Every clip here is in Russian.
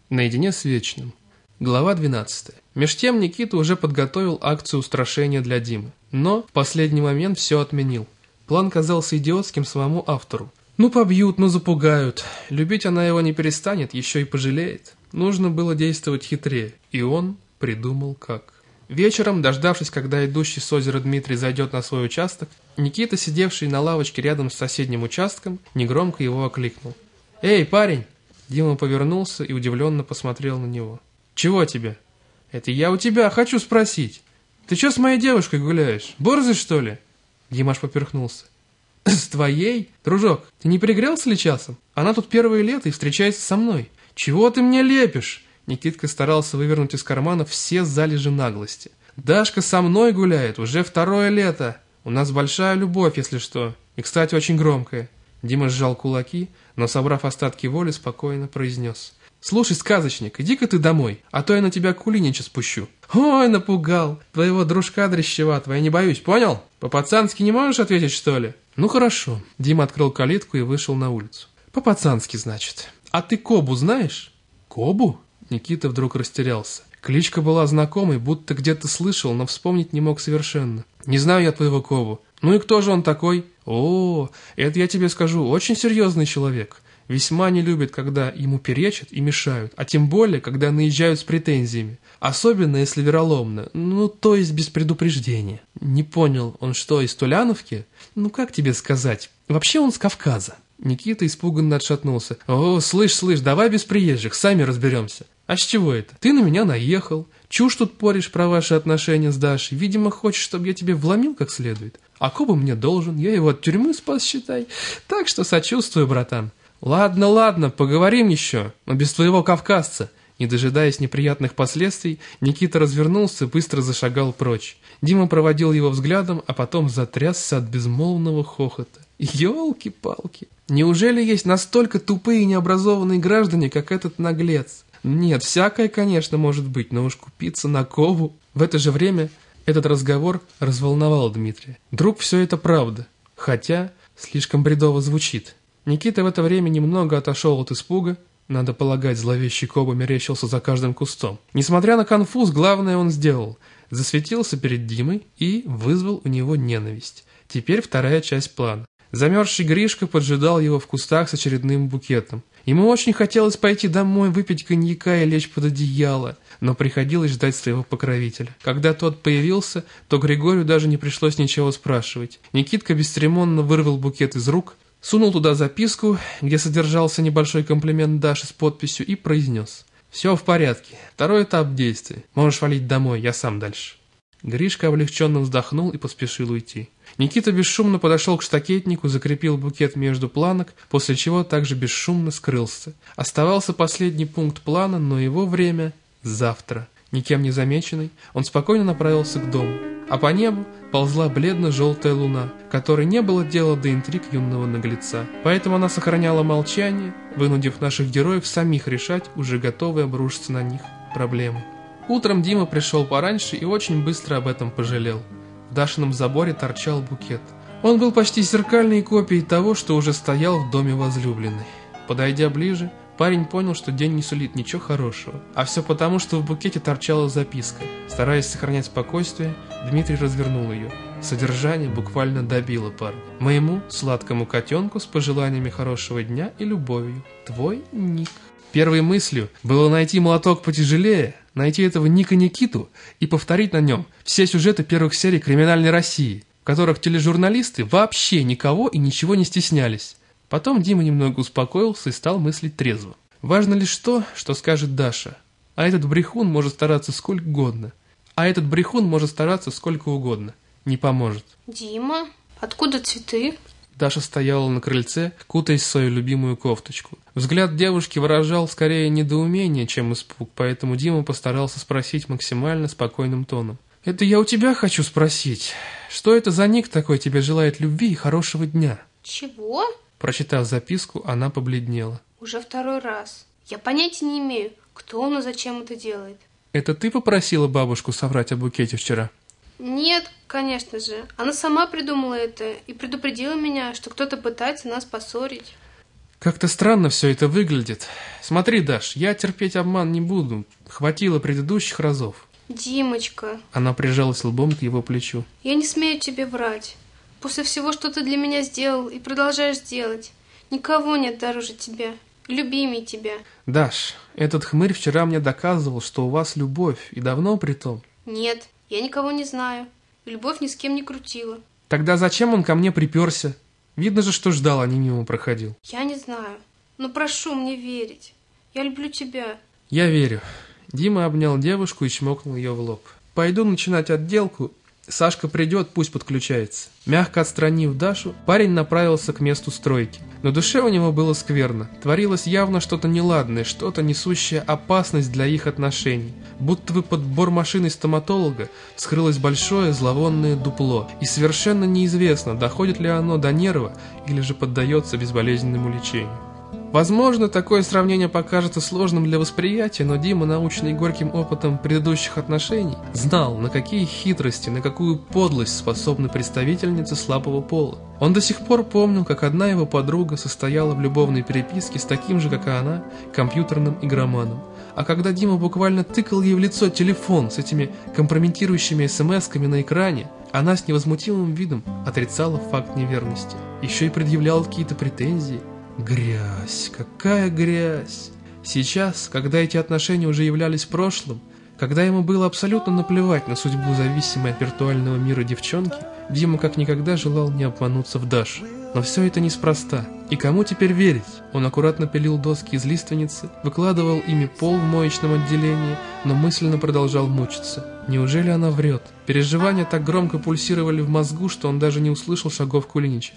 Наедине с Вечным. Глава 12. Меж тем Никита уже подготовил акцию устрашения для Димы. Но в последний момент все отменил. План казался идиотским самому автору. Ну побьют, ну запугают. Любить она его не перестанет, еще и пожалеет. Нужно было действовать хитрее. И он придумал как. Вечером, дождавшись, когда идущий с озера Дмитрий зайдет на свой участок, Никита, сидевший на лавочке рядом с соседним участком, негромко его окликнул. «Эй, парень!» Дима повернулся и удивленно посмотрел на него. «Чего тебе?» «Это я у тебя хочу спросить. Ты что с моей девушкой гуляешь? Борзый, что ли?» Димаш поперхнулся. «С твоей? Дружок, ты не перегрелся ли часом? Она тут первое лето и встречается со мной. Чего ты мне лепишь?» Никитка старался вывернуть из кармана все залежи наглости. «Дашка со мной гуляет уже второе лето. У нас большая любовь, если что. И, кстати, очень громкая». Дима сжал кулаки, но, собрав остатки воли, спокойно произнес. «Слушай, сказочник, иди-ка ты домой, а то я на тебя кулинича спущу». «Ой, напугал! Твоего дружка дрещеватого, я не боюсь, понял? По-пацански не можешь ответить, что ли?» «Ну хорошо». Дима открыл калитку и вышел на улицу. «По-пацански, значит. А ты Кобу знаешь?» «Кобу?» Никита вдруг растерялся. Кличка была знакомой, будто где-то слышал, но вспомнить не мог совершенно. «Не знаю я твоего Кобу. Ну и кто же он такой?» «О, это я тебе скажу, очень серьезный человек. Весьма не любит, когда ему перечат и мешают, а тем более, когда наезжают с претензиями. Особенно, если вероломно, ну, то есть без предупреждения». «Не понял, он что, из Туляновки?» «Ну, как тебе сказать? Вообще он с Кавказа». Никита испуганно отшатнулся. «О, слышь, давай без приезжих, сами разберемся». «А с чего это? Ты на меня наехал. Чушь тут поришь про ваши отношения с Дашей. Видимо, хочешь, чтобы я тебе вломил как следует. А Коба мне должен, я его от тюрьмы спас, считай. Так что сочувствую, братан». «Ладно, поговорим еще, но без твоего кавказца». Не дожидаясь неприятных последствий, Никита развернулся и быстро зашагал прочь. Дима проводил его взглядом, а потом затрясся от безмолвного хохота. «Елки-палки! Неужели есть настолько тупые и необразованные граждане, как этот наглец? Нет, всякое, конечно, может быть, но уж купиться на Кову». В это же время этот разговор разволновал Дмитрия. Вдруг все это правда, хотя слишком бредово звучит. Никита в это время немного отошел от испуга. Надо полагать, зловещий Коба мерещился за каждым кустом. Несмотря на конфуз, главное он сделал. Засветился перед Димой и вызвал у него ненависть. Теперь вторая часть плана. Замерзший Гришка поджидал его в кустах с очередным букетом. Ему очень хотелось пойти домой, выпить коньяка и лечь под одеяло, но приходилось ждать своего покровителя. Когда тот появился, то Григорию даже не пришлось ничего спрашивать. Никитка бесцеремонно вырвал букет из рук, сунул туда записку, где содержался небольшой комплимент Даши с подписью, и произнес: «Все в порядке, второй этап действия. Можешь валить домой, я сам дальше». Гришка облегченно вздохнул и поспешил уйти. Никита бесшумно подошел к штакетнику, закрепил букет между планок, после чего также бесшумно скрылся. Оставался последний пункт плана, но его время — завтра. Никем не замеченный, он спокойно направился к дому. А по небу ползла бледно-желтая луна, которой не было дела до интриг юного наглеца. Поэтому она сохраняла молчание, вынудив наших героев самих решать уже готовые обрушиться на них проблемы. Утром Дима пришел пораньше и очень быстро об этом пожалел. В Дашином заборе торчал букет. Он был почти зеркальной копией того, что уже стоял в доме возлюбленной. Подойдя ближе, парень понял, что день не сулит ничего хорошего. А все потому, что в букете торчала записка. Стараясь сохранять спокойствие, Дмитрий развернул ее. Содержание буквально добило парня. «Моему сладкому котенку с пожеланиями хорошего дня и любовью. Твой Ник». Первой мыслью было найти молоток потяжелее, найти этого Ника Никиту и повторить на нем все сюжеты первых серий «Криминальной России», в которых тележурналисты вообще никого и ничего не стеснялись. Потом Дима немного успокоился и стал мыслить трезво. Важно лишь то, что скажет Даша. А этот брехун может стараться сколько угодно. Не поможет. «Дима, откуда цветы?» Даша стояла на крыльце, кутаясь в свою любимую кофточку. Взгляд девушки выражал скорее недоумение, чем испуг, поэтому Дима постарался спросить максимально спокойным тоном. «Это я у тебя хочу спросить. Что это за Ник такой тебе желает любви и хорошего дня?» «Чего?» Прочитав записку, она побледнела. «Уже второй раз. Я понятия не имею, кто он и зачем это делает». «Это ты попросила бабушку соврать о букете вчера?» «Нет, конечно же. Она сама придумала это и предупредила меня, что кто-то пытается нас поссорить». Как-то странно все это выглядит. Смотри, Даш, я терпеть обман не буду. Хватило предыдущих разов. Димочка. Она прижалась лбом к его плечу. Я не смею тебе врать. После всего, что ты для меня сделал и продолжаешь делать, никого нет дороже тебя, любимей тебя. Даш, этот хмырь вчера мне доказывал, что у вас любовь, и давно притом. Нет, я никого не знаю. Любовь ни с кем не крутила. Тогда зачем он ко мне приперся? Видно же, что ждал, а не мимо проходил. Я не знаю, но прошу мне верить. Я люблю тебя. Я верю. Дима обнял девушку и чмокнул ее в лоб. Пойду начинать отделку. Сашка придет, пусть подключается. Мягко отстранив Дашу, парень направился к месту стройки. На душе у него было скверно. Творилось явно что-то неладное, что-то несущее опасность для их отношений. Будто бы под бормашиной стоматолога вскрылось большое зловонное дупло, и совершенно неизвестно, доходит ли оно до нерва или же поддается безболезненному лечению. Возможно, такое сравнение покажется сложным для восприятия, но Дима, наученный горьким опытом предыдущих отношений, знал, на какие хитрости, на какую подлость способны представительницы слабого пола. Он до сих пор помнил, как одна его подруга состояла в любовной переписке с таким же, как и она, компьютерным игроманом. А когда Дима буквально тыкал ей в лицо телефон с этими компрометирующими смс-ками на экране, она с невозмутимым видом отрицала факт неверности. Еще и предъявляла какие-то претензии. Грязь, какая грязь! Сейчас, когда эти отношения уже являлись прошлым, когда ему было абсолютно наплевать на судьбу зависимой от виртуального мира девчонки, Дима как никогда желал не обмануться в Даше. Но все это неспроста. И кому теперь верить? Он аккуратно пилил доски из лиственницы, выкладывал ими пол в моечном отделении, но мысленно продолжал мучиться. Неужели она врет? Переживания так громко пульсировали в мозгу, что он даже не услышал шагов Кулинича.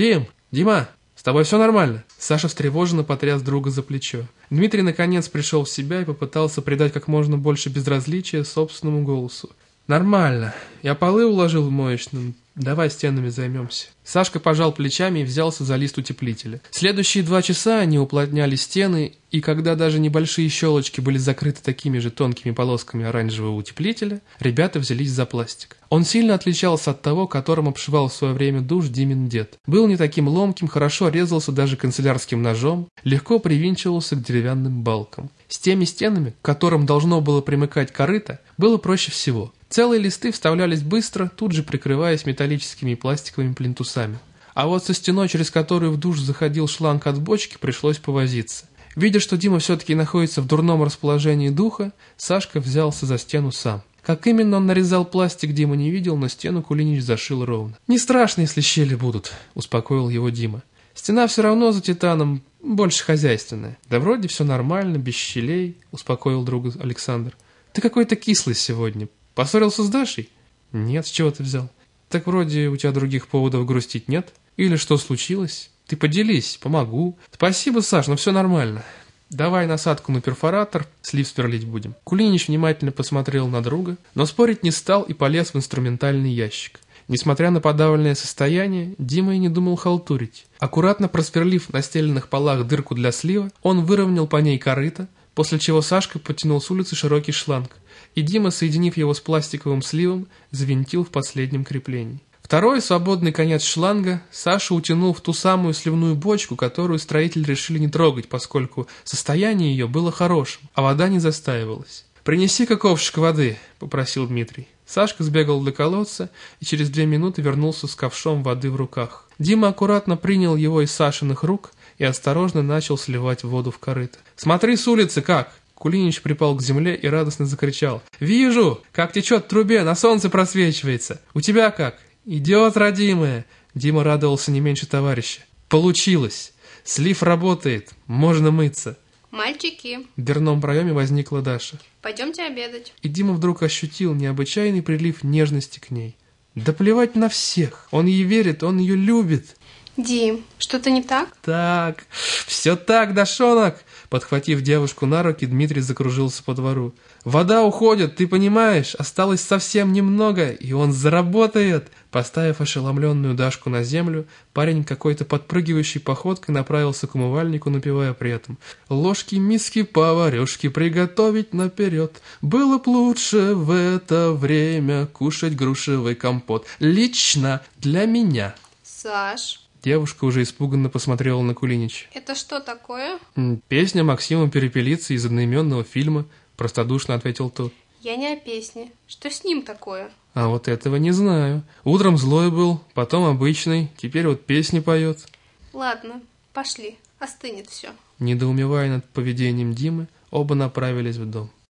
Дима! С тобой все нормально?» Саша встревоженно потряс друга за плечо. Дмитрий наконец пришел в себя и попытался придать как можно больше безразличия собственному голосу. «Нормально. Я полы уложил в моечном. Давай стенами займемся». Сашка пожал плечами и взялся за лист утеплителя. Следующие 2 часа они уплотняли стены, и когда даже небольшие щелочки были закрыты такими же тонкими полосками оранжевого утеплителя, ребята взялись за пластик. Он сильно отличался от того, которым обшивал в свое время душ Димин дед. Был не таким ломким, хорошо резался даже канцелярским ножом, легко привинчивался к деревянным балкам. С теми стенами, к которым должно было примыкать корыто, было проще всего. Целые листы вставлялись быстро, тут же прикрываясь металлическими и пластиковыми плинтусами. А вот со стеной, через которую в душ заходил шланг от бочки, пришлось повозиться. Видя, что Дима все-таки находится в дурном расположении духа, Сашка взялся за стену сам. Как именно он нарезал пластик, Дима не видел, но стену Кулинич зашил ровно. «Не страшно, если щели будут», — успокоил его Дима. «Стена все равно за титаном больше хозяйственная». «Да вроде все нормально, без щелей», — успокоил друга Александр. «Ты какой-то кислый сегодня. Поссорился с Дашей?» «Нет, с чего ты взял?» «Так вроде у тебя других поводов грустить нет? Или что случилось? Ты поделись, помогу». «Спасибо, Саш, но все нормально. Давай насадку на перфоратор, слив сверлить будем». Кулинич внимательно посмотрел на друга, но спорить не стал и полез в инструментальный ящик. Несмотря на подавленное состояние, Дима и не думал халтурить. Аккуратно просверлив на стеленных полах дырку для слива, он выровнял по ней корыто, после чего Сашка потянул с улицы широкий шланг, и Дима, соединив его с пластиковым сливом, завинтил в последнем креплении. Второй свободный конец шланга Саша утянул в ту самую сливную бочку, которую строители решили не трогать, поскольку состояние ее было хорошим, а вода не застаивалась. «Принеси-ка ковшик воды», — попросил Дмитрий. Сашка сбегал до колодца и через 2 минуты вернулся с ковшом воды в руках. Дима аккуратно принял его из Сашиных рук и осторожно начал сливать воду в корыто. «Смотри с улицы как!» Кулинич припал к земле и радостно закричал. «Вижу, как течет в трубе, на солнце просвечивается. У тебя как?» «Идет, родимая!» Дима радовался не меньше товарища. «Получилось! Слив работает, можно мыться!» «Мальчики!» В дверном проеме возникла Даша. «Пойдемте обедать!» И Дима вдруг ощутил необычайный прилив нежности к ней. Да плевать на всех! Он ей верит, он ее любит! «Дим, что-то не так?» «Так, все так, Дашонок!» Подхватив девушку на руки, Дмитрий закружился по двору. «Вода уходит, ты понимаешь? Осталось совсем немного, и он заработает!» Поставив ошеломленную Дашку на землю, парень какой-то подпрыгивающей походкой направился к умывальнику, напевая при этом: «Ложки, миски, поварешки приготовить наперед. Было б лучше в это время кушать грушевый компот. Лично для меня». «Саш...» Девушка уже испуганно посмотрела на Кулинича. Это что такое? «Песня Максима Перепелицы из одноименного фильма», — простодушно ответил тот. Я не о песне. Что с ним такое? «А вот этого не знаю. Утром злой был, потом обычный, теперь вот песни поет». Ладно, пошли, остынет все. Недоумевая над поведением Димы, оба направились в дом.